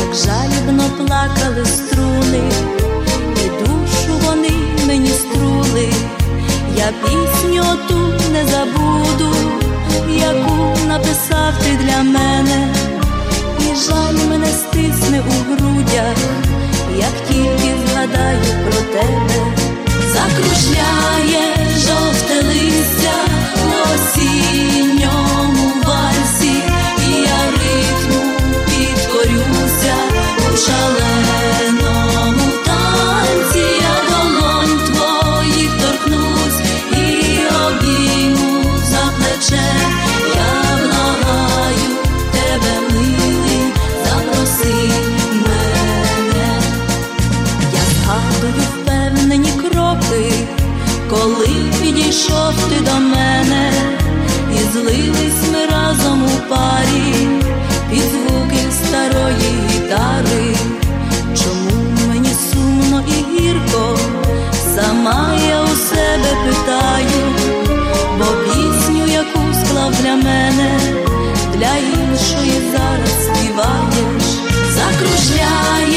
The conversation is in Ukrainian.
жалібно плакали струни, і душу вони мені струли. Я пісню ту не забуду, яку написав ти для мене, і жаль мене стисне у грудях, як тільки згадаю про тебе. Закружляє жовте листя в осінньому вальсі, і я ритму підкорюся у шаленому танці. Я долонь твоїх торкнусь і обійму за плече. Я благаю тебе, милий, запроси мене. Я згадую впевнені кроки, коли підійшов ти до мене, і злились ми разом у парі під звуки старої гітари. Чому мені сумно і гірко, сама я у себе питаю, бо пісню, яку склав для мене, для іншої зараз співаєш. Закружляє